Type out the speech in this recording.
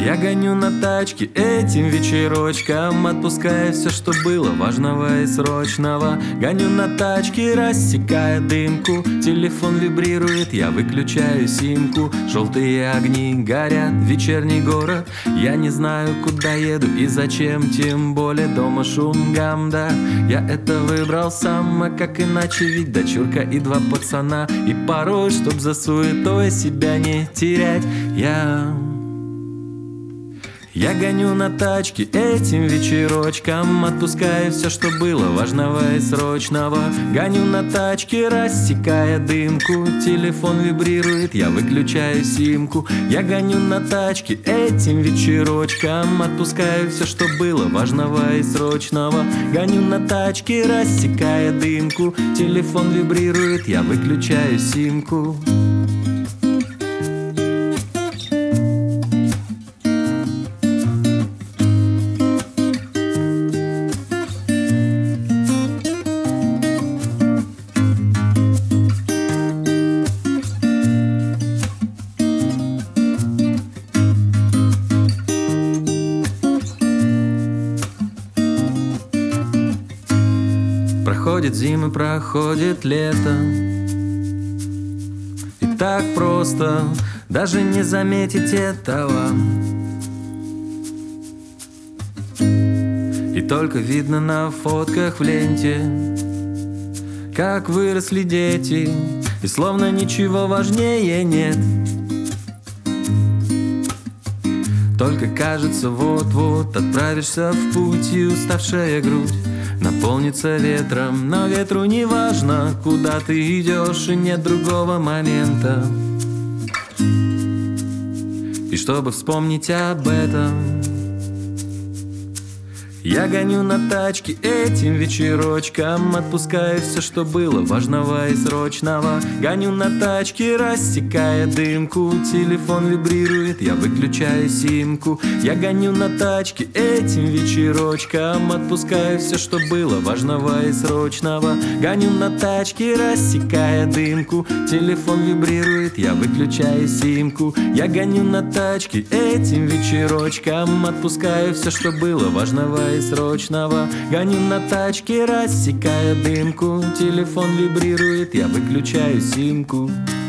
Я гоню на тачке этим вечерочком, отпуская все, что было важного и срочного. Гоню на тачке, рассекая дымку. Телефон вибрирует, я выключаю симку. Желтые огни горят, вечерний город. Я не знаю, куда еду и зачем, тем более дома шум гам, да. Я это выбрал сам, а как иначе, ведь дочурка и два пацана. И порой, чтоб за суетой себя не терять, я гоню на тачке этим вечерочком, отпуская все, что было важного и срочного. Гоню на тачке, рассекая дымку. Телефон вибрирует, я выключаю симку. Я гоню на тачке этим вечерочком, отпускаю все, что было важного и срочного. Гоню на тачке, рассекая дымку. Телефон вибрирует, я выключаю симку. Проходит зима, проходит лето, и так просто даже не заметить этого. И только видно на фотках в ленте, как выросли дети, и словно ничего важнее нет. Только кажется, вот-вот отправишься в путь, и уставшая грудь наполнится ветром. Но ветру не важно, куда ты идешь, и нет другого момента. И чтобы вспомнить об этом, я гоню на тачке этим вечерочком, отпуская все, что было важного и срочного. Гоню на тачке, рассекая дымку. Телефон вибрирует, я выключаю симку. Я гоню на тачке этим вечерочком, отпуская все, что было важного и срочного. Гоню на тачке, рассекая дымку. Телефон вибрирует, я выключаю симку. Я гоню на тачке этим вечерочком, отпуская все, что было важного и срочного. Гоню на тачке, рассекая дымку. Телефон вибрирует, я выключаю симку.